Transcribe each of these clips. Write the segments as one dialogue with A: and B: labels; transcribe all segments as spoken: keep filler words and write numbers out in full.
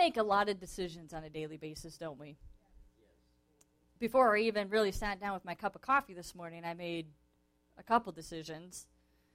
A: make a lot of decisions on a daily basis, don't we? Before I even really sat down with my cup of coffee this morning, I made a couple decisions.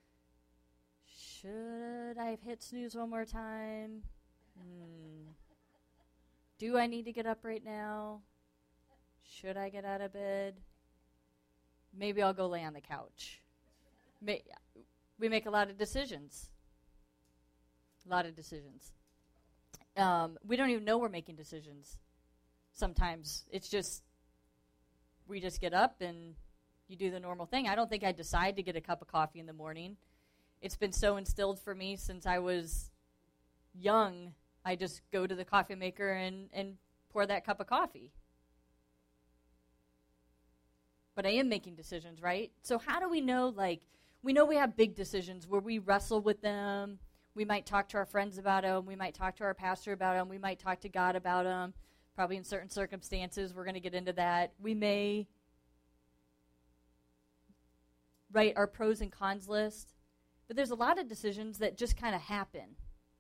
A: Should I have hit snooze one more time? Hmm. Do I need to get up right now? Should I get out of bed? Maybe I'll go lay on the couch. May- we make a lot of decisions. A lot of decisions. Um, we don't even know we're making decisions. Sometimes it's just, we just get up and you do the normal thing. I don't think I decide to get a cup of coffee in the morning. It's been so instilled for me since I was young. I just go to the coffee maker and, and pour that cup of coffee. But I am making decisions, right? So how do we know, like, we know we have big decisions where we wrestle with them. We might talk to our friends about them. We might talk to our pastor about them. We might talk to God about them. Probably in certain circumstances, we're going to get into that. We may write our pros and cons list. But there's a lot of decisions that just kind of happen.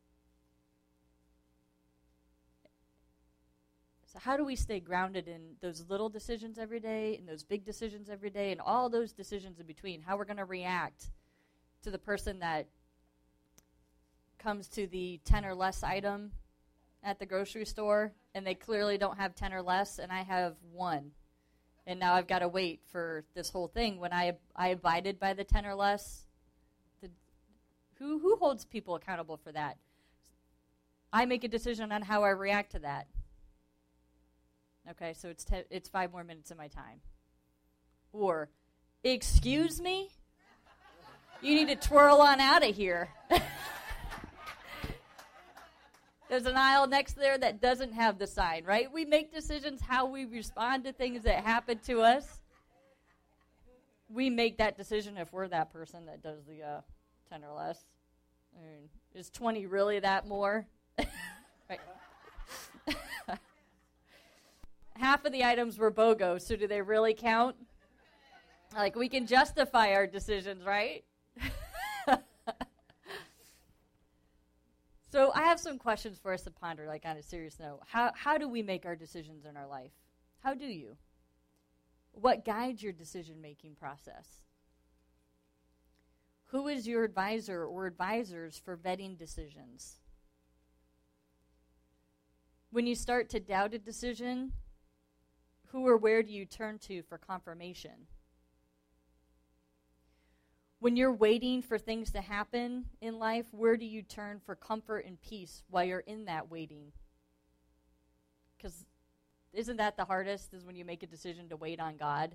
A: So how do we stay grounded in those little decisions every day, and those big decisions every day, and all those decisions in between? How we're going to react to the person that comes to the ten or less item at the grocery store, and they clearly don't have ten or less, and I have one. And now I've got to wait for this whole thing. When I I abided by the ten or less, the, who who holds people accountable for that? I make a decision on how I react to that. Okay, so it's te- it's five more minutes of my time. Or, excuse me? You need to twirl on out of here. There's an aisle next there that doesn't have the sign, right? We make decisions how we respond to things that happen to us. We make that decision if we're that person that does the uh, ten or less. I mean, is twenty really that more? Right. Half of the items were BOGO, so do they really count? Like, we can justify our decisions, right? So I have some questions for us to ponder, like on a serious note. How how do we make our decisions in our life? How do you? What guides your decision-making process? Who is your advisor or advisors for vetting decisions? When you start to doubt a decision, who or where do you turn to for confirmation? When you're waiting for things to happen in life, where do you turn for comfort and peace while you're in that waiting? Because isn't that the hardest, is when you make a decision to wait on God?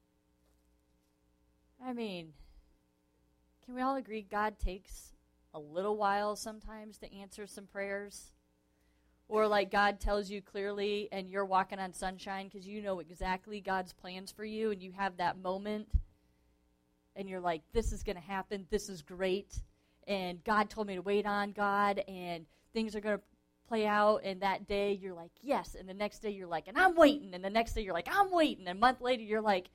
A: I mean, can we all agree God takes a little while sometimes to answer some prayers? Or like God tells you clearly and you're walking on sunshine because you know exactly God's plans for you, and you have that moment and you're like, this is going to happen, this is great, and God told me to wait on God, and things are going to play out, and that day you're like, yes, and the next day you're like, and I'm waiting, and the next day you're like, I'm waiting, and a month later you're like,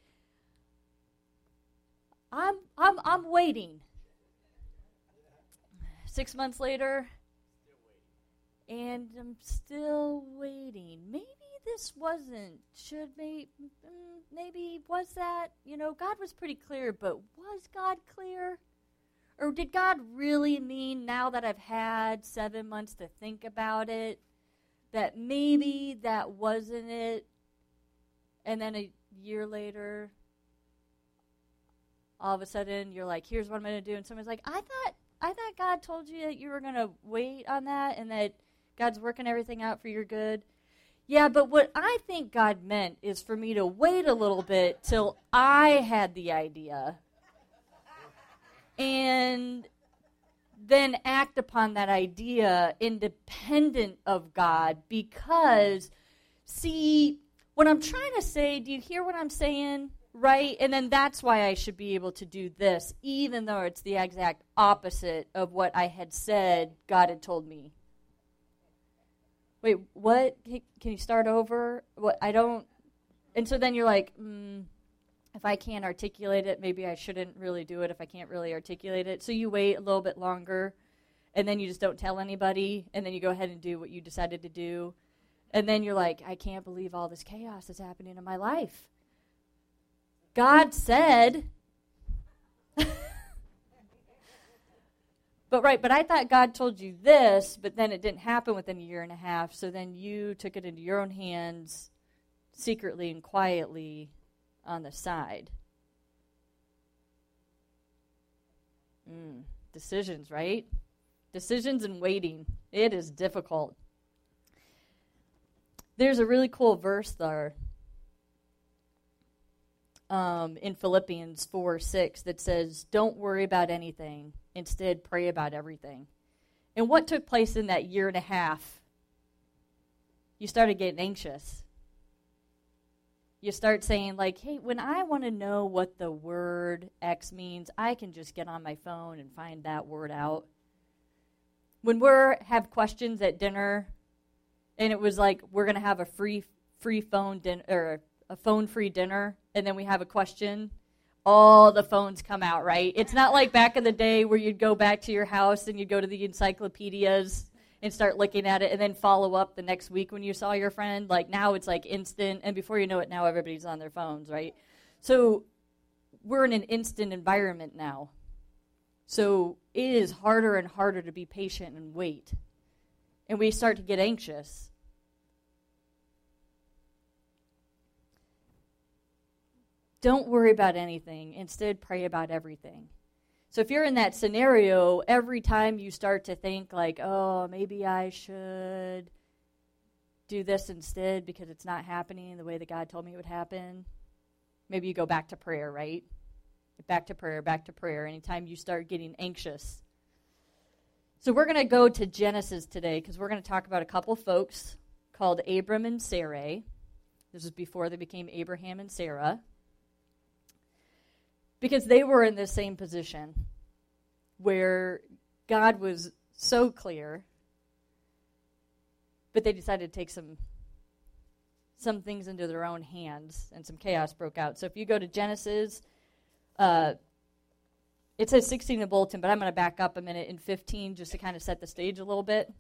A: I'm I'm I'm waiting. Six months later, and I'm still waiting. Maybe this wasn't, should maybe, maybe was that, you know, God was pretty clear, but was God clear? Or did God really mean, now that I've had seven months to think about it, that maybe that wasn't it? And then a year later, all of a sudden, you're like, here's what I'm going to do. And someone's like, I thought, I thought God told you that you were going to wait on that and that God's working everything out for your good. Yeah, but what I think God meant is for me to wait a little bit till I had the idea and then act upon that idea independent of God, because, see, what I'm trying to say, do you hear what I'm saying? Right? And then that's why I should be able to do this, even though it's the exact opposite of what I had said God had told me. Wait, what? Can you start over? What? I don't. And so then you're like, mm, if I can't articulate it, maybe I shouldn't really do it if I can't really articulate it. So you wait a little bit longer. and then you just don't tell anybody, and then you go ahead and do what you decided to do. And then you're like, I can't believe all this chaos that's happening in my life. God said. But right, but I thought God told you this, but then it didn't happen within a year and a half, so then you took it into your own hands secretly and quietly on the side. Mm, decisions, right? Decisions and waiting. It is difficult. There's a really cool verse there um, in Philippians four six that says, don't worry about anything. Instead, pray about everything. And what took place in that year and a half? You started getting anxious. You start saying, like, hey, when I want to know what the word X means, I can just get on my phone and find that word out. When we have questions at dinner, and it was like, we're going to have a free free phone dinner, or a phone-free dinner, and then we have a question, all the phones come out, right? It's not like back in the day where you'd go back to your house and you'd go to the encyclopedias and start looking at it and then follow up the next week when you saw your friend. Like now it's like instant, and before you know it, now everybody's on their phones, right? So we're in an instant environment now. So it is harder and harder to be patient and wait. And we start to get anxious. Don't worry about anything. Instead, pray about everything. So if you're in that scenario, every time you start to think like, oh, maybe I should do this instead because it's not happening the way that God told me it would happen, maybe you go back to prayer, right? Back to prayer, back to prayer, anytime you start getting anxious. So we're going to go to Genesis today because we're going to talk about a couple folks called Abram and Sarai. This was before they became Abraham and Sarah. Because they were in the same position where God was so clear, but they decided to take some some things into their own hands, and some chaos broke out. So if you go to Genesis, uh, it says sixteen in the bulletin, but I'm going to back up a minute in fifteen just to kind of set the stage a little bit.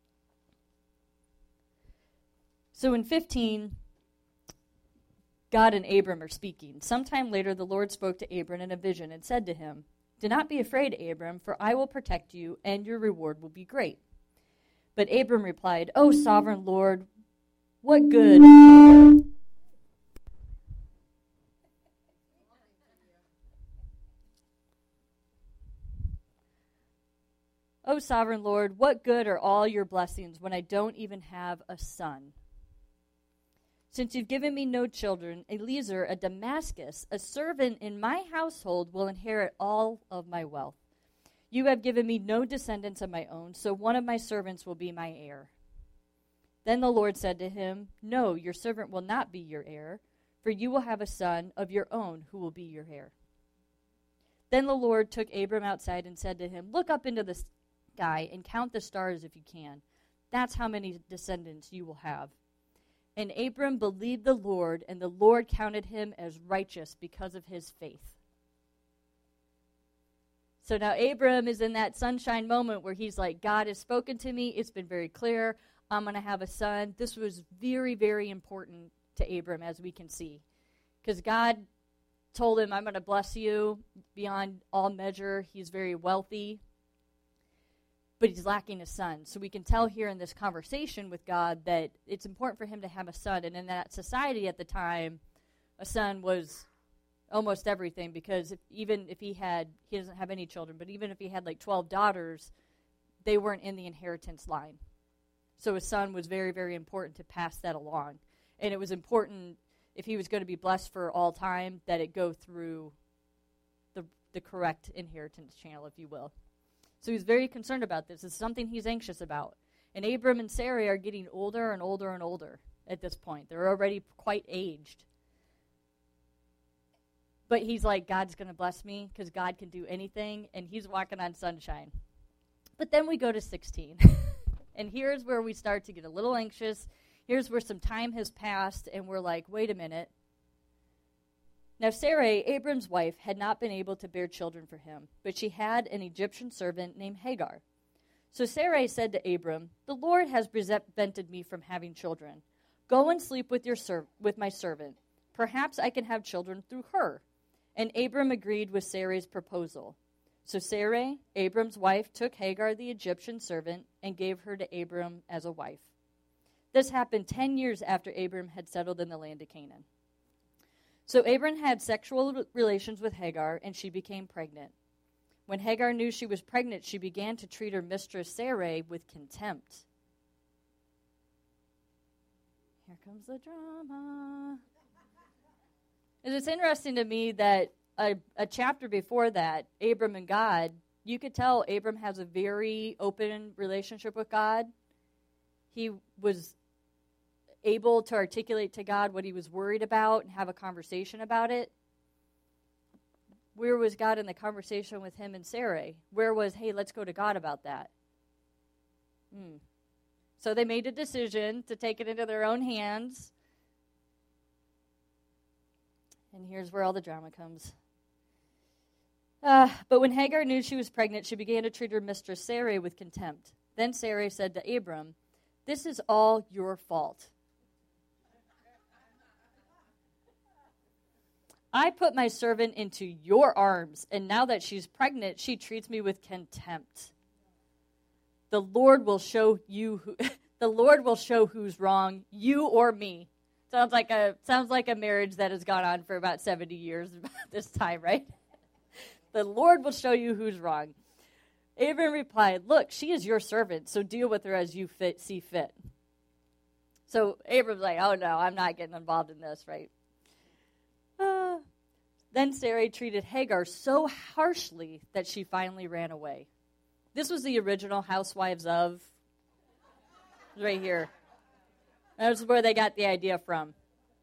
A: So in fifteen, God and Abram are speaking. Sometime later, the Lord spoke to Abram in a vision and said to him, do not be afraid, Abram, for I will protect you, and your reward will be great. But Abram replied, O sovereign Lord, what good... O sovereign Lord, what good are all your blessings when I don't even have a son? Since you've given me no children, Eliezer, a Damascus, a servant in my household, will inherit all of my wealth. You have given me no descendants of my own, so one of my servants will be my heir. Then the Lord said to him, no, your servant will not be your heir, for you will have a son of your own who will be your heir. Then the Lord took Abram outside and said to him, look up into the sky and count the stars if you can. That's how many descendants you will have. And Abram believed the Lord, and the Lord counted him as righteous because of his faith. So now Abram is in that sunshine moment where he's like, God has spoken to me. It's been very clear. I'm going to have a son. This was very, very important to Abram, as we can see. Because God told him, I'm going to bless you beyond all measure. He's very wealthy. But he's lacking a son. So we can tell here in this conversation with God that it's important for him to have a son. And in that society at the time, a son was almost everything, because if, even if he had, he doesn't have any children, but even if he had like twelve daughters, they weren't in the inheritance line. So a son was very, very important to pass that along. And it was important, if he was going to be blessed for all time, that it go through the the correct inheritance channel, if you will. So he's very concerned about this. It's something he's anxious about. And Abram and Sarai are getting older and older and older at this point. They're already quite aged. But he's like, God's going to bless me because God can do anything, and he's walking on sunshine. But then we go to sixteen. And here's where we start to get a little anxious. Here's where some time has passed, and we're like, wait a minute. Now Sarai, Abram's wife, had not been able to bear children for him, but she had an Egyptian servant named Hagar. So Sarai said to Abram, "The Lord has prevented me from having children. Go and sleep with your serv- with my servant. Perhaps I can have children through her." And Abram agreed with Sarai's proposal. So Sarai, Abram's wife, took Hagar the Egyptian servant and gave her to Abram as a wife. This happened ten years after Abram had settled in the land of Canaan. So Abram had sexual relations with Hagar, and she became pregnant. When Hagar knew she was pregnant, she began to treat her mistress Sarai with contempt. Here comes the drama. It's interesting to me that a, a chapter before that, Abram and God, you could tell Abram has a very open relationship with God. He was able to articulate to God what he was worried about and have a conversation about it. Where was God in the conversation with him and Sarai? Where was, hey, let's go to God about that? Hmm. So they made a decision to take it into their own hands. And here's where all the drama comes. Uh, but when Hagar knew she was pregnant, she began to treat her mistress Sarai with contempt. Then Sarai said to Abram, "This is all your fault. I put my servant into your arms, and now that she's pregnant, she treats me with contempt. The Lord will show you who, the Lord will show who's wrong, you or me." Sounds like a sounds like a marriage that has gone on for about seventy years this time, right? The Lord will show you who's wrong. Abram replied, "Look, she is your servant, so deal with her as you fit, see fit." So Abram's like, "Oh no, I'm not getting involved in this," right? Uh, then Sarai treated Hagar so harshly that she finally ran away. This was the original Housewives of, right here. That's where they got the idea from.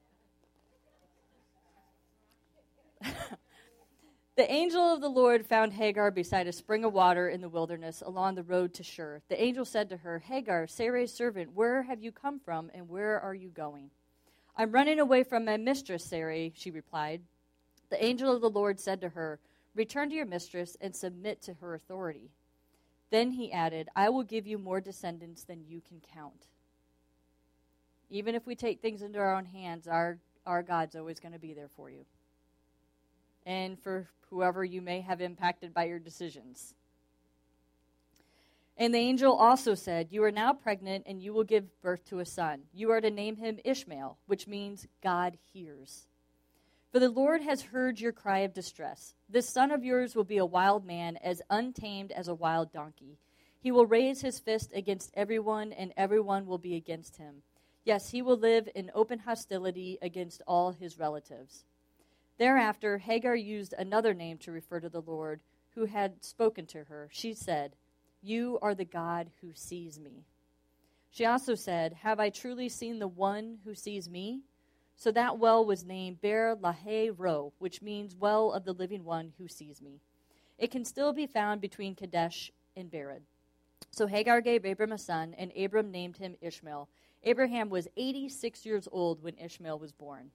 A: The angel of the Lord found Hagar beside a spring of water in the wilderness along the road to Shur. The angel said to her, "Hagar, Sarai's servant, where have you come from and where are you going?" "I'm running away from my mistress, Sarai," she replied. The angel of the Lord said to her, "Return to your mistress and submit to her authority." Then he added, "I will give you more descendants than you can count." Even if we take things into our own hands, our, our God's always going to be there for you. And for whoever you may have impacted by your decisions. And the angel also said, "You are now pregnant, and you will give birth to a son. You are to name him Ishmael, which means God hears. For the Lord has heard your cry of distress. This son of yours will be a wild man, as untamed as a wild donkey. He will raise his fist against everyone, and everyone will be against him. Yes, he will live in open hostility against all his relatives." Thereafter, Hagar used another name to refer to the Lord who had spoken to her. She said, "You are the God who sees me." She also said, "Have I truly seen the one who sees me?" So that well was named Ber Lahai Ro, which means well of the living one who sees me. It can still be found between Kadesh and Bered. So Hagar gave Abram a son, and Abram named him Ishmael. Abraham was eighty-six years old when Ishmael was born.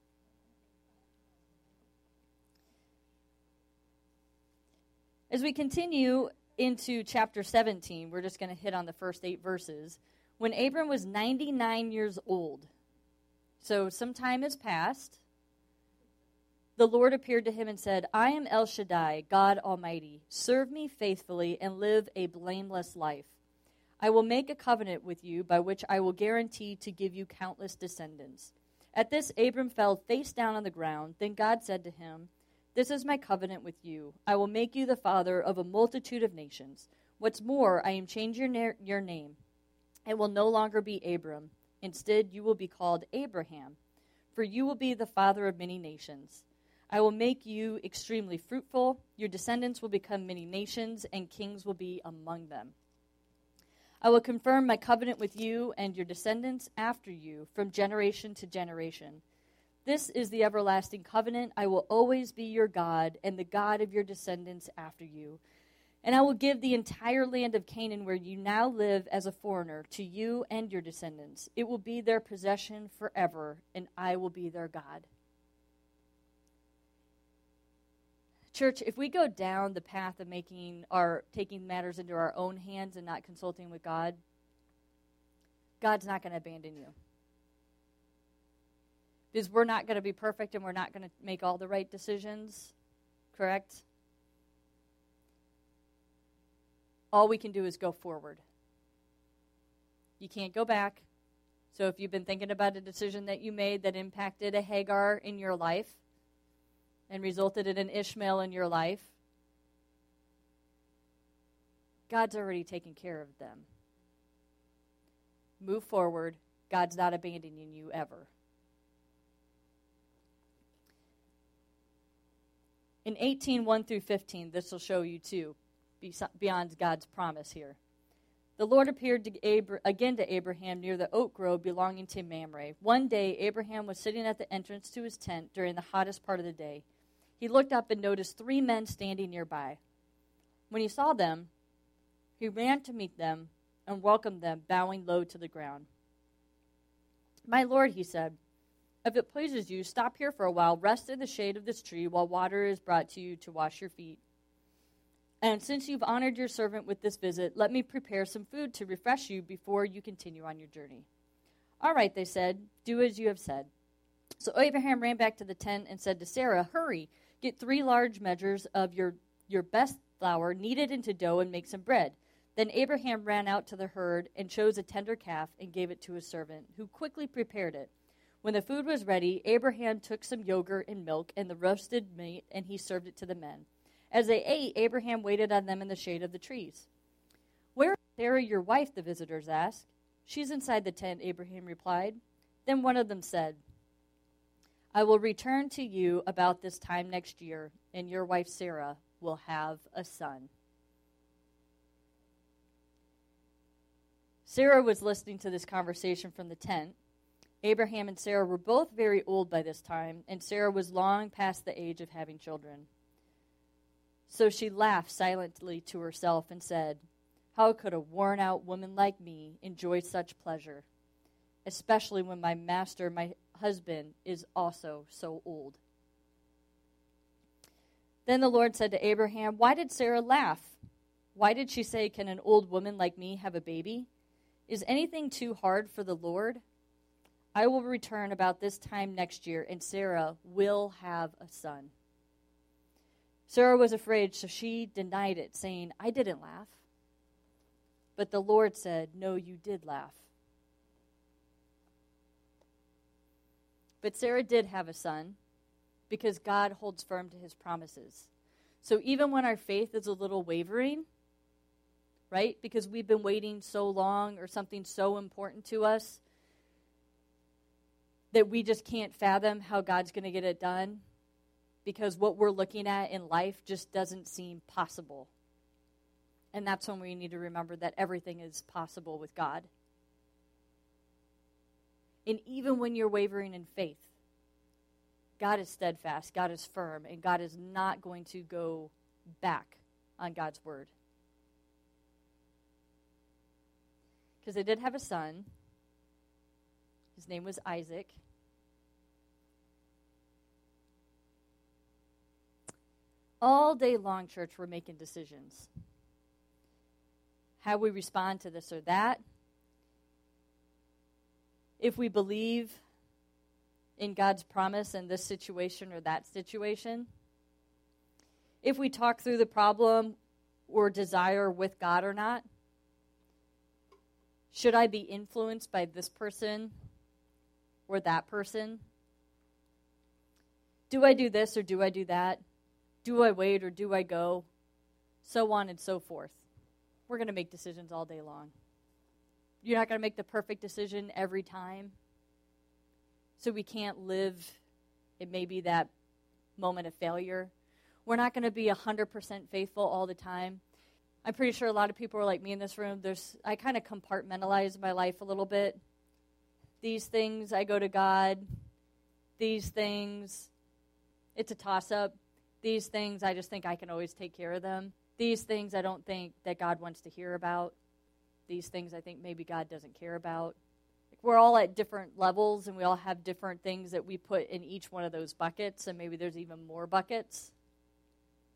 A: As we continue into chapter seventeen, we're just going to hit on the first eight verses. When Abram was ninety-nine years old, so some time has passed, the Lord appeared to him and said, "I am El Shaddai, God Almighty. Serve me faithfully and live a blameless life. I will make a covenant with you by which I will guarantee to give you countless descendants." At this, Abram fell face down on the ground. Then God said to him, "This is my covenant with you. I will make you the father of a multitude of nations. What's more, I am changing your, na- your name. It will no longer be Abram. Instead, you will be called Abraham, for you will be the father of many nations. I will make you extremely fruitful. Your descendants will become many nations, and kings will be among them. I will confirm my covenant with you and your descendants after you from generation to generation. This is the everlasting covenant. I will always be your God and the God of your descendants after you. And I will give the entire land of Canaan where you now live as a foreigner to you and your descendants. It will be their possession forever, and I will be their God." Church, if we go down the path of making our taking matters into our own hands and not consulting with God, God's not going to abandon you. Because we're not going to be perfect and we're not going to make all the right decisions, correct? All we can do is go forward. You can't go back. So if you've been thinking about a decision that you made that impacted a Hagar in your life and resulted in an Ishmael in your life, God's already taken care of them. Move forward. God's not abandoning you ever. In eighteen, one through fifteen, this will show you too, beyond God's promise here. The Lord appeared to Abra- again to Abraham near the oak grove belonging to Mamre. One day, Abraham was sitting at the entrance to his tent during the hottest part of the day. He looked up and noticed three men standing nearby. When he saw them, he ran to meet them and welcomed them, bowing low to the ground. "My Lord," he said, "if it pleases you, stop here for a while, rest in the shade of this tree while water is brought to you to wash your feet. And since you've honored your servant with this visit, let me prepare some food to refresh you before you continue on your journey." "All right," they said, "do as you have said." So Abraham ran back to the tent and said to Sarah, "Hurry, get three large measures of your, your best flour, knead it into dough, and make some bread." Then Abraham ran out to the herd and chose a tender calf and gave it to his servant, who quickly prepared it. When the food was ready, Abraham took some yogurt and milk and the roasted meat, and he served it to the men. As they ate, Abraham waited on them in the shade of the trees. "Where is Sarah, your wife?" the visitors asked. "She's inside the tent," Abraham replied. Then one of them said, "I will return to you about this time next year, and your wife Sarah will have a son." Sarah was listening to this conversation from the tent. Abraham and Sarah were both very old by this time, and Sarah was long past the age of having children. So she laughed silently to herself and said, "How could a worn-out woman like me enjoy such pleasure, especially when my master, my husband, is also so old?" Then the Lord said to Abraham, "Why did Sarah laugh? Why did she say, 'Can an old woman like me have a baby?' Is anything too hard for the Lord? I will return about this time next year, and Sarah will have a son." Sarah was afraid, so she denied it, saying, "I didn't laugh." But the Lord said, "No, you did laugh." But Sarah did have a son, because God holds firm to his promises. So even when our faith is a little wavering, right, because we've been waiting so long or something so important to us that we just can't fathom how God's going to get it done, because what we're looking at in life just doesn't seem possible. And that's when we need to remember that everything is possible with God. And even when you're wavering in faith, God is steadfast, God is firm, and God is not going to go back on God's word. Because they did have a son. His name was Isaac. All day long, church, we're making decisions. How we respond to this or that. If we believe in God's promise in this situation or that situation. If we talk through the problem or desire with God or not. Should I be influenced by this person or that person? Do I do this or do I do that? Do I wait or do I go? So on and so forth. We're going to make decisions all day long. You're not going to make the perfect decision every time. So we can't live, it may be that moment of failure. We're not going to be one hundred percent faithful all the time. I'm pretty sure a lot of people are like me in this room. There's, I kind of compartmentalize my life a little bit. These things, I go to God. These things, it's a toss-up. These things, I just think I can always take care of them. These things, I don't think that God wants to hear about. These things, I think maybe God doesn't care about. We're all at different levels, and we all have different things that we put in each one of those buckets, and maybe there's even more buckets.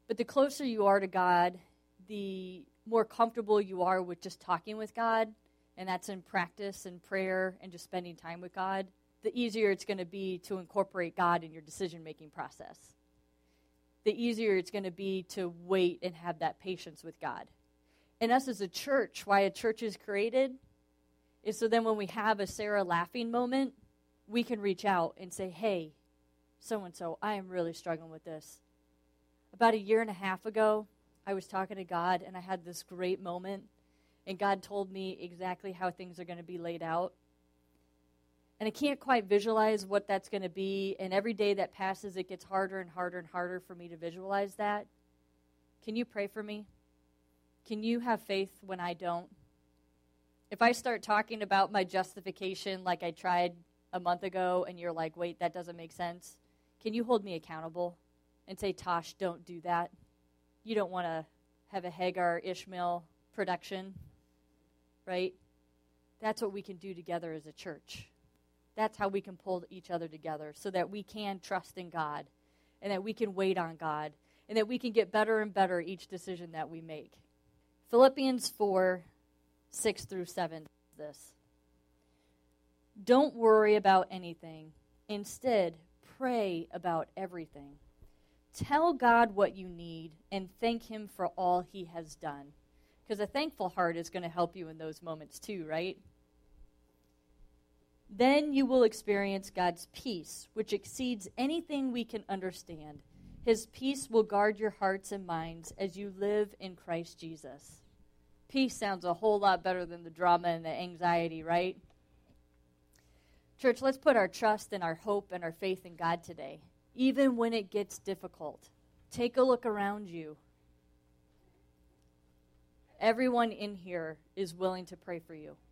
A: But the closer you are to God, the more comfortable you are with just talking with God, and that's in practice and prayer and just spending time with God, the easier it's going to be to incorporate God in your decision-making process. The easier it's going to be to wait and have that patience with God. And us as a church, why a church is created, is so then when we have a Sarah laughing moment, we can reach out and say, hey, so-and-so, I am really struggling with this. About a year and a half ago, I was talking to God, and I had this great moment, and God told me exactly how things are going to be laid out. And I can't quite visualize what that's going to be, and every day that passes, it gets harder and harder and harder for me to visualize that. Can you pray for me? Can you have faith when I don't? If I start talking about my justification like I tried a month ago, and you're like, wait, that doesn't make sense, can you hold me accountable and say, Tosh, don't do that? You don't want to have a Hagar Ishmael production, right? That's what we can do together as a church. That's how we can pull each other together so that we can trust in God and that we can wait on God and that we can get better and better each decision that we make. Philippians four, six through seven is this. Don't worry about anything. Instead, pray about everything. Tell God what you need and thank him for all he has done. Because a thankful heart is going to help you in those moments too, right? Then you will experience God's peace, which exceeds anything we can understand. His peace will guard your hearts and minds as you live in Christ Jesus. Peace sounds a whole lot better than the drama and the anxiety, right? Church, let's put our trust and our hope and our faith in God today, even when it gets difficult. Take a look around you. Everyone in here is willing to pray for you.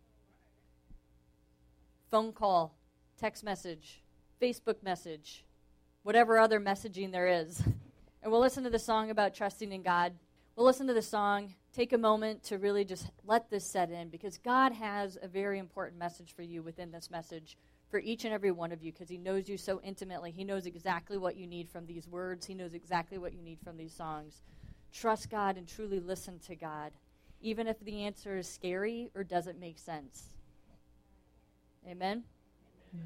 A: Phone call, text message, Facebook message, whatever other messaging there is. And we'll listen to the song about trusting in God. We'll listen to the song. Take a moment to really just let this set in, because God has a very important message for you within this message for each and every one of you, because he knows you so intimately. He knows exactly what you need from these words. He knows exactly what you need from these songs. Trust God and truly listen to God, even if the answer is scary or doesn't make sense. Amen? Amen.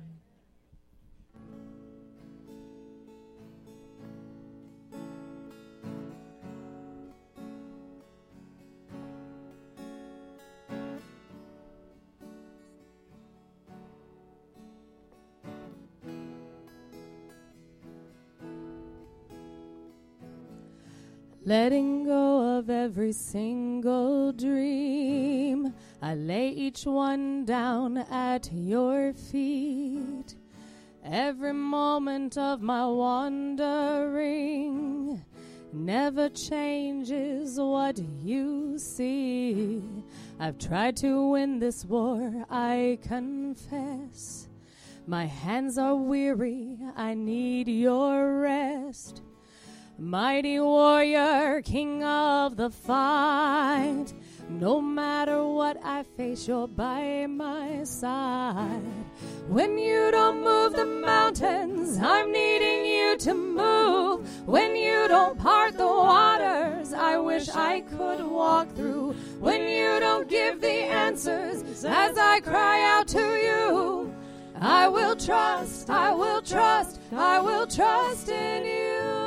B: Letting go of every single dream, I lay each one down at your feet. Every moment of my wandering never changes what you see. I've tried to win this war, I confess. My hands are weary, I need your rest. Mighty warrior, king of the fight, no matter what I face, you're by my side. When you don't move the mountains, I'm needing you to move. When you don't part the waters, I wish I could walk through. When you don't give the answers as I cry out to you, I will trust, I will trust, I will trust in you.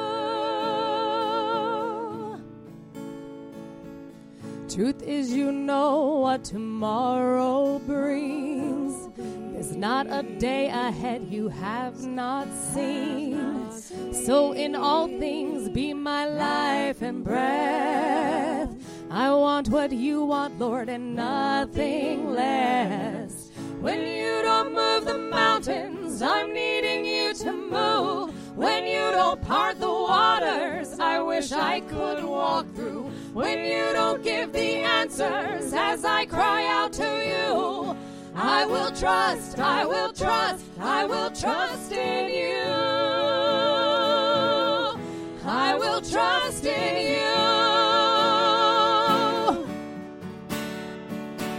B: Truth is, you know what tomorrow brings. There's not a day ahead you have not seen. So in all things, be my life and breath. I want what you want, Lord, and nothing less. When you don't move the mountains, I'm needing you to move. When you don't part the waters, I wish I could walk through. When you don't give the answers as I cry out to you, I will trust, I will trust, I will trust in you. I will trust in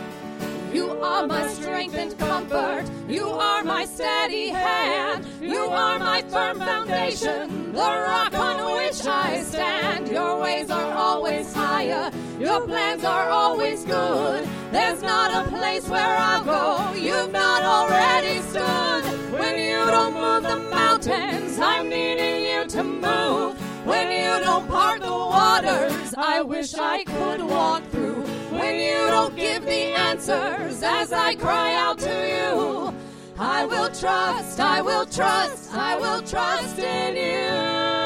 B: you. You are my strength and comfort. You are my steady hand. You are my firm foundation, the rock on which I stand. Your ways are always higher, your plans are always good. There's not a place where I'll go you've not already stood. When you don't move the mountains, I'm needing you to move. When you don't part the waters, I wish I could walk through. When you don't give the answers as I cry out to you, I will trust, I will trust, I will trust in you.